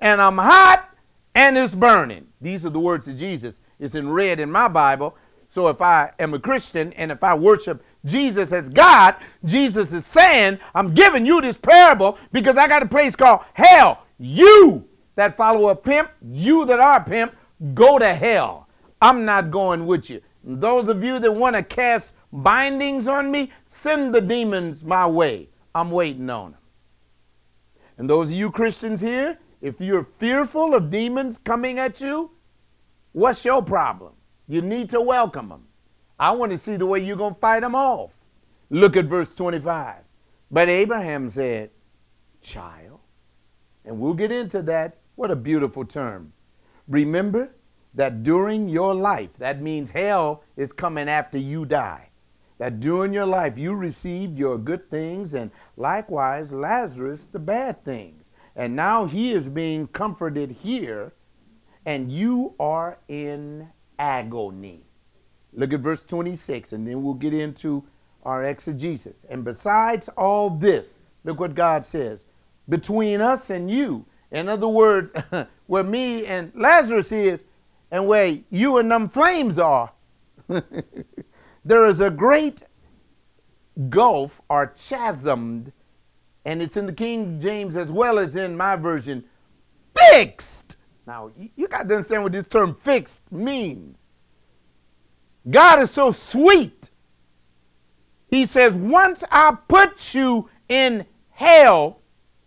and I'm hot, and it's burning. These are the words of Jesus. It's in red in my Bible. So if I am a Christian and if I worship Jesus as God, Jesus is saying, I'm giving you this parable because I got a place called hell. You that follow a pimp, you that are a pimp, go to hell. I'm not going with you. And those of you that want to cast bindings on me, send the demons my way. I'm waiting on them. And those of you Christians here, if you're fearful of demons coming at you, what's your problem? You need to welcome them. I want to see the way you're going to fight them off. Look at verse 25. But Abraham said, child, and we'll get into that. What a beautiful term. Remember that during your life, that means hell is coming after you die, that during your life you received your good things and likewise Lazarus the bad things. And now he is being comforted here and you are in agony. Look at verse 26 and then we'll get into our exegesis. And besides all this, look what God says, between us and you, in other words, where me and Lazarus is and where you and them flames are, there is a great gulf or chasm, and it's in the King James as well as in my version, fixed. Now, you got to understand what this term fixed means. God is so sweet. He says, once I put you in hell,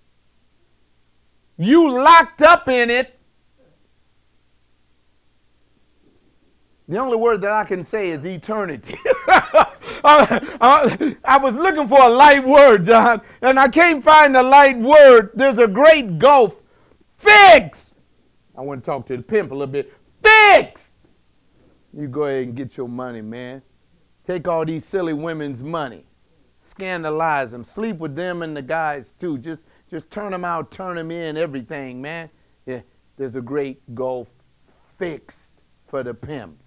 you locked up in it. The only word that I can say is eternity. I was looking for a light word, John, and I can't find a light word. There's a great gulf. Fix. I want to talk to the pimp a little bit. Fix. You go ahead and get your money, man. Take all these silly women's money. Scandalize them. Sleep with them and the guys, too. Just turn them out, turn them in, everything, man. Yeah, there's a great gulf fixed for the pimps.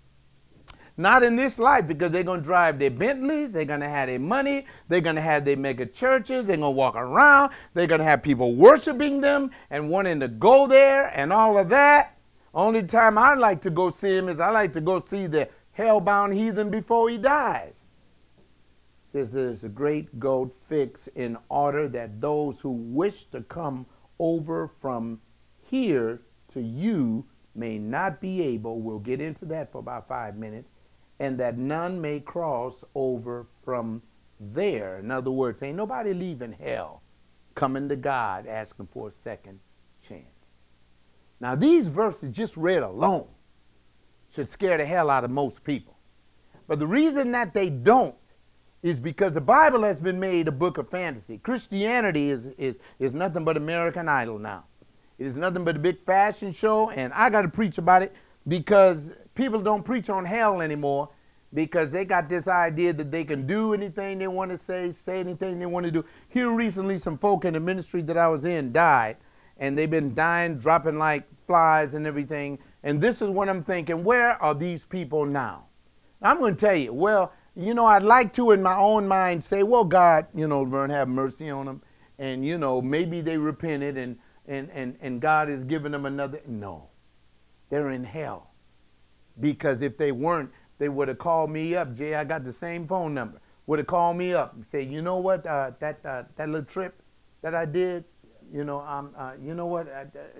Not in this life, because they're going to drive their Bentleys, they're going to have their money, they're going to have their mega churches, they're going to walk around, they're going to have people worshiping them and wanting to go there and all of that. Only time I like to go see him is I like to go see the hell-bound heathen before he dies. Says there's a great gold fix in order that those who wish to come over from here to you may not be able, we'll get into that for about 5 minutes, and that none may cross over from there. In other words, ain't nobody leaving hell coming to God asking for a second chance. Now, these verses just read alone should scare the hell out of most people. But the reason that they don't is because the Bible has been made a book of fantasy. Christianity is nothing but American Idol now. It is nothing but a big fashion show, and I got to preach about it because people don't preach on hell anymore because they got this idea that they can do anything they want to say anything they want to do. Here recently, some folk in the ministry that I was in died, and they've been dying, dropping like flies and everything. And this is what I'm thinking, where are these people now? I'm going to tell you, well, you know, I'd like to in my own mind say, well, God, you know, Vern, have mercy on them. And, you know, maybe they repented and God is giving them another. No, they're in hell. Because if they weren't, they would have called me up. Jay, I got the same phone number. Would have called me up and say, you know what, that little trip that I did, you know, you know what,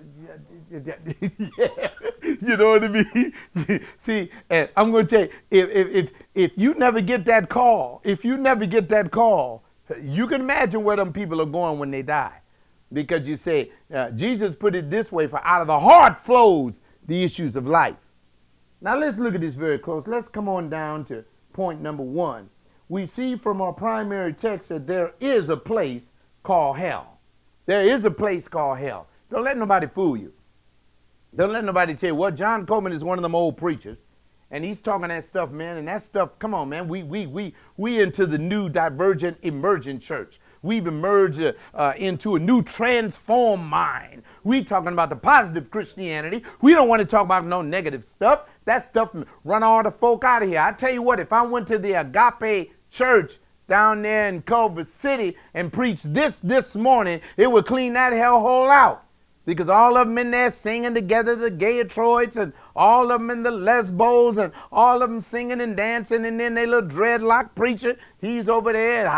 yeah, you know what I mean? See, and I'm going to tell you, if you never get that call, you can imagine where them people are going when they die. Because you say, Jesus put it this way, for out of the heart flows the issues of life. Now let's look at this very close. Let's come on down to point number 1. We see from our primary text that there is a place called hell. There is a place called hell. Don't let nobody fool you. Don't let nobody tell you, well, John Coleman is one of them old preachers, and he's talking that stuff, man, and that stuff, come on, man, we into the new divergent emergent church. We've emerged into a new transformed mind. We talking about the positive Christianity. We don't want to talk about no negative stuff. That stuff run all the folk out of here. I tell you what, if I went to the Agape Church down there in Culver City and preached this morning, it would clean that hellhole out. Because all of them in there singing together, the Gayatroids, and all of them in the Lesbos, and all of them singing and dancing, and then they little dreadlock preacher, he's over there,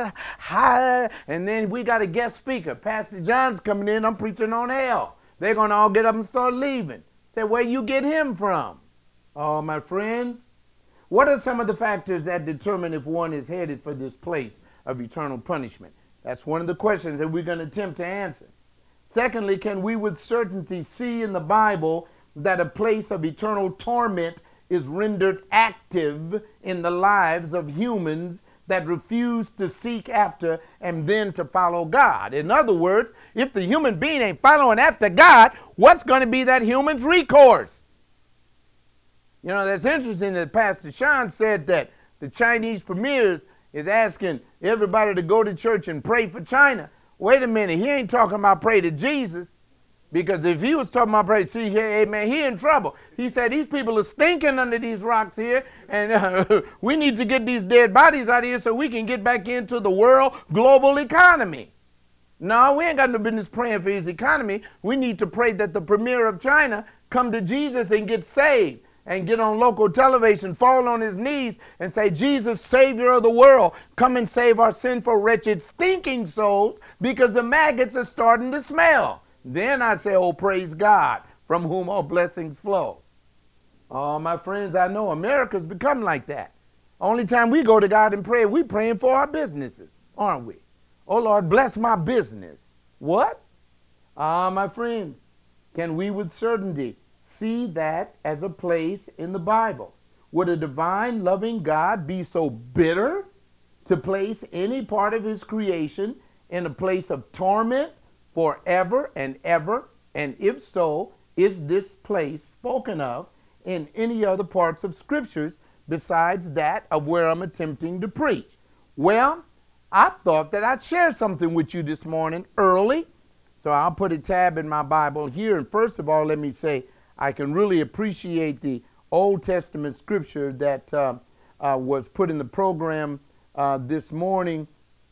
and then we got a guest speaker. Pastor John's coming in, I'm preaching on hell. They're going to all get up and start leaving. Say, where you get him from? Oh, my friends, what are some of the factors that determine if one is headed for this place of eternal punishment? That's one of the questions that we're going to attempt to answer. Secondly, can we with certainty see in the Bible that a place of eternal torment is rendered active in the lives of humans that refuse to seek after and then to follow God? In other words, if the human being ain't following after God, what's going to be that human's recourse? You know, that's interesting that Pastor Sean said that the Chinese premier is asking everybody to go to church and pray for China. Wait a minute, he ain't talking about pray to Jesus. Because if he was talking about pray, see here, amen, he in trouble. He said these people are stinking under these rocks here, and we need to get these dead bodies out of here so we can get back into the world global economy. No, we ain't got no business praying for his economy. We need to pray that the premier of China come to Jesus and get saved, and get on local television, fall on his knees, and say, Jesus, Savior of the world, come and save our sinful, wretched, stinking souls, because the maggots are starting to smell. Then I say, oh, praise God, from whom all blessings flow. Oh, my friends, I know America's become like that. Only time we go to God in prayer, we praying for our businesses, aren't we? Oh, Lord, bless my business. What? My friends, can we with certainty see that as a place in the Bible? Would a divine, loving God be so bitter to place any part of his creation in a place of torment forever and ever? And if so, is this place spoken of in any other parts of scriptures besides that of where I'm attempting to preach? Well, I thought that I'd share something with you this morning early, so I'll put a tab in my Bible here. And first of all, let me say, I can really appreciate the Old Testament scripture that was put in the program this morning.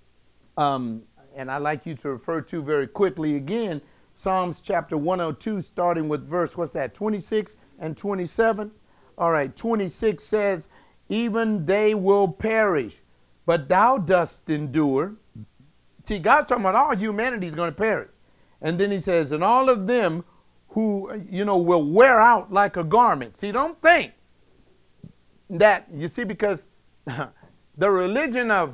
And I'd like you to refer to very quickly again, Psalms chapter 102, starting with verse, 26 and 27? All right, 26 says, even they will perish, but thou dost endure. See, God's talking about all humanity is going to perish. And then he says, and all of them who, will wear out like a garment. See, don't think that, you see, because the religion of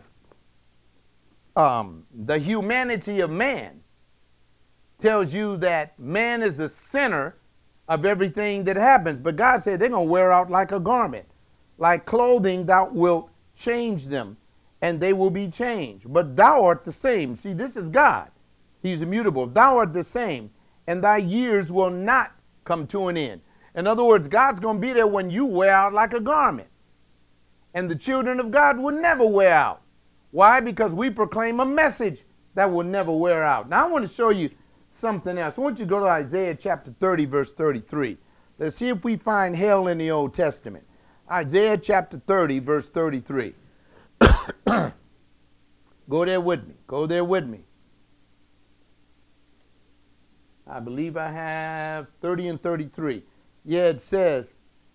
the humanity of man tells you that man is the center of everything that happens. But God said they're going to wear out like a garment. Like clothing, thou wilt change them, and they will be changed. But thou art the same. See, this is God. He's immutable. Thou art the same, and thy years will not come to an end. In other words, God's going to be there when you wear out like a garment. And the children of God will never wear out. Why? Because we proclaim a message that will never wear out. Now, I want to show you something else. I want you to go to Isaiah chapter 30, verse 33. Let's see if we find hell in the Old Testament. Isaiah chapter 30, verse 33. Go there with me. Go there with me. I believe I have 30 and 33. Yeah, it says,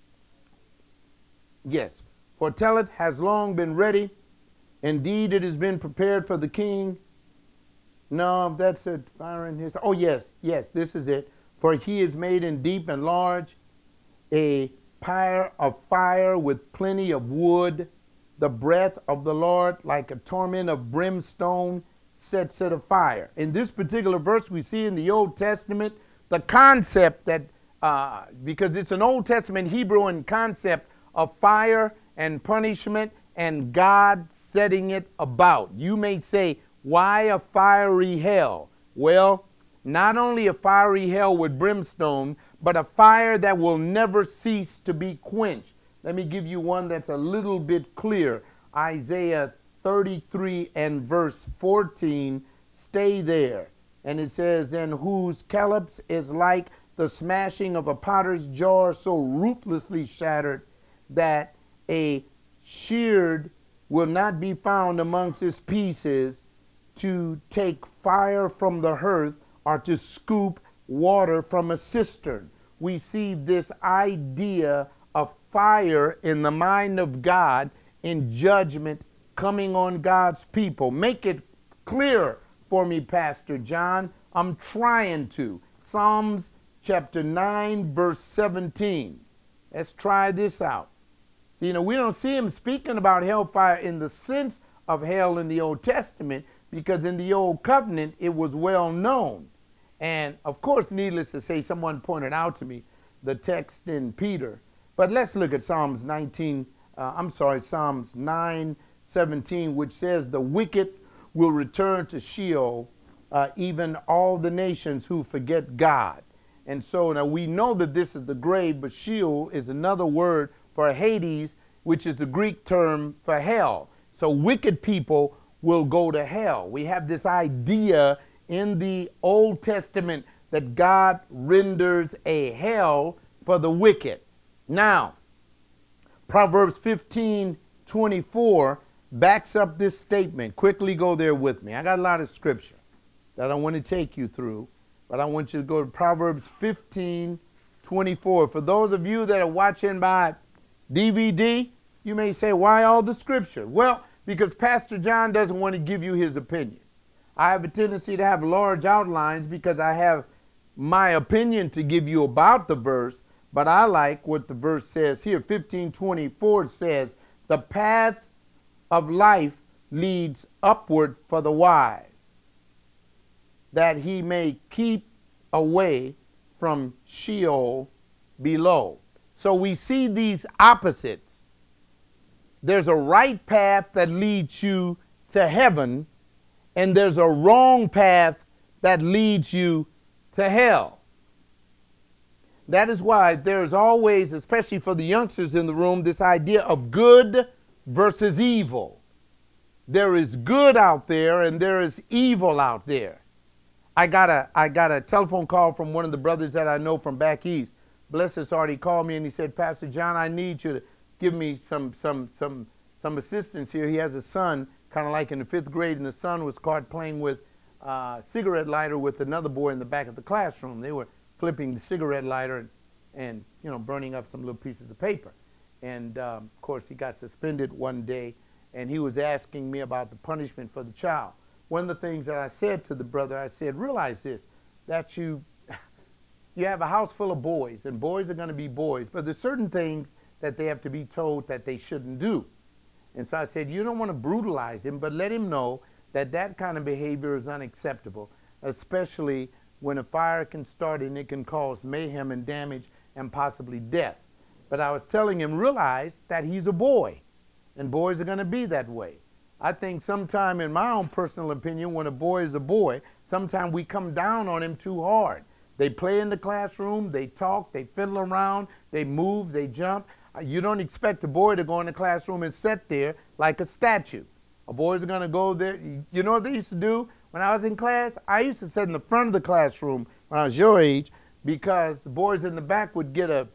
yes, for telleth has long been ready. Indeed, it has been prepared for the king. No, that's it. Fire in his. Oh, yes, this is it. For he is made in deep and large, a pyre of fire with plenty of wood. The breath of the Lord, like a torment of brimstone, sets it afire. In this particular verse, we see in the Old Testament the concept that, because it's an Old Testament Hebrew concept of fire and punishment and God setting it about. You may say, why a fiery hell? Well, not only a fiery hell with brimstone, but a fire that will never cease to be quenched. Let me give you one that's a little bit clear. Isaiah 33 and verse 14. Stay there. And it says, and whose calyps is like the smashing of a potter's jar, so ruthlessly shattered that a sheared will not be found amongst its pieces to take fire from the hearth or to scoop water from a cistern. We see this idea of fire in the mind of God in judgment coming on God's people. Make it clearer for me, Pastor John. I'm trying to. Psalms chapter 9, verse 17. Let's try this out. You know, we don't see him speaking about hellfire in the sense of hell in the Old Testament, because in the Old Covenant it was well known. And of course, needless to say, someone pointed out to me the text in Peter. But let's look at Psalms 9:17, which says, the wicked will return to Sheol, even all the nations who forget God. And so now we know that this is the grave, but Sheol is another word for Hades, which is the Greek term for hell. So wicked people will go to hell. We have this idea in the Old Testament that God renders a hell for the wicked. Now, Proverbs 15:24 backs up this statement. Quickly go there with me. I got a lot of scripture that I want to take you through, but I want you to go to Proverbs 15:24. For those of you that are watching by DVD, you may say, why all the scripture? Well, because Pastor John doesn't want to give you his opinion. I have a tendency to have large outlines because I have my opinion to give you about the verse, but I like what the verse says here. 15:24 says, the path of life leads upward for the wise, that he may keep away from Sheol below. So we see these opposites. There's a right path that leads you to heaven, and there's a wrong path that leads you to hell. That is why there's always, especially for the youngsters in the room, this idea of good versus evil. There is good out there and there is evil out there. I got a telephone call from one of the brothers that I know from back east. Bless his heart, he called me and he said, Pastor John, I need you to give me some assistance here. He has a son, kind of like in the 5th grade, and the son was caught playing with a cigarette lighter with another boy in the back of the classroom. They were flipping the cigarette lighter and burning up some little pieces of paper. And of course, he got suspended one day, and he was asking me about the punishment for the child. One of the things that I said to the brother, I said, realize this, that you have a house full of boys, and boys are going to be boys, but there's certain things that they have to be told that they shouldn't do. And so I said, you don't want to brutalize him, but let him know that that kind of behavior is unacceptable, especially when a fire can start and it can cause mayhem and damage and possibly death. But I was telling him, realize that he's a boy, and boys are going to be that way. I think sometime, in my own personal opinion, when a boy is a boy, sometimes we come down on him too hard. They play in the classroom, they talk, they fiddle around, they move, they jump. You don't expect a boy to go in the classroom and sit there like a statue. A boys are going to go there. You know what they used to do when I was in class? I used to sit in the front of the classroom when I was your age, because the boys in the back would get a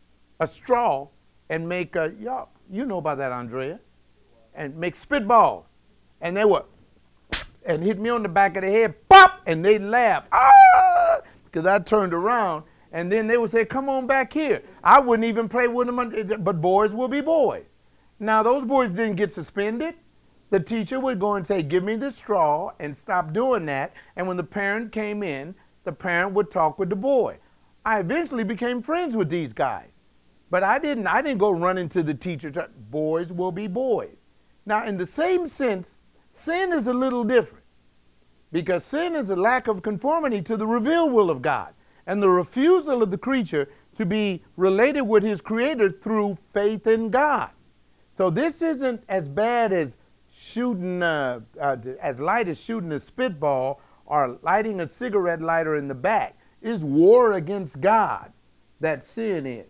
straw and make a, you know about that, Andrea, and make spitballs. And they would, and hit me on the back of the head, pop, and they'd laugh, because I turned around, and then they would say, come on back here. I wouldn't even play with them, but boys will be boys. Now, those boys didn't get suspended. The teacher would go and say, give me the straw, and stop doing that. And when the parent came in, the parent would talk with the boy. I eventually became friends with these guys. But I didn't go run into the teacher. Boys will be boys. Now, in the same sense, sin is a little different, because sin is a lack of conformity to the revealed will of God and the refusal of the creature to be related with his creator through faith in God. So this isn't as bad as shooting, as light as shooting a spitball or lighting a cigarette lighter in the back. It's war against God that sin is.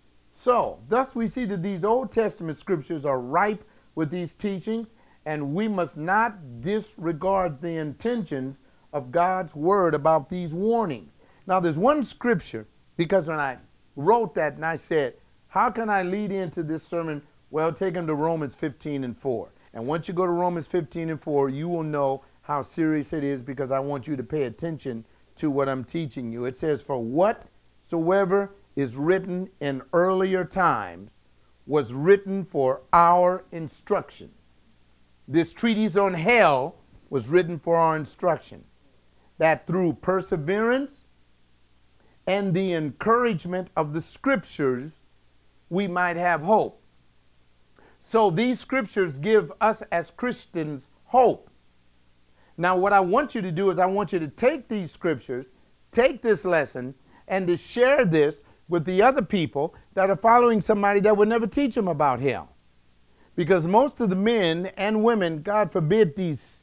So, thus we see that these Old Testament scriptures are ripe with these teachings, and we must not disregard the intentions of God's word about these warnings. Now, there's one scripture, because when I wrote that and I said, how can I lead into this sermon? Well, take them to Romans 15:4. And once you go to Romans 15:4, you will know how serious it is, because I want you to pay attention to what I'm teaching you. It says, for whatsoever is written in earlier times was written for our instruction. This treatise on hell was written for our instruction, that through perseverance and the encouragement of the scriptures, we might have hope. So these scriptures give us as Christians hope. Now, what I want you to do is I want you to take these scriptures, take this lesson, and to share this with the other people that are following somebody that would never teach them about hell. Because most of the men and women, God forbid these.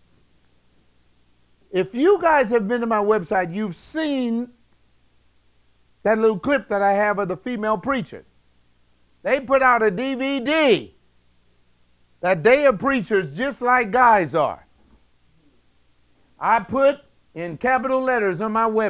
If you guys have been to my website, you've seen that little clip that I have of the female preachers. They put out a DVD that they are preachers just like guys are. I put in capital letters on my website.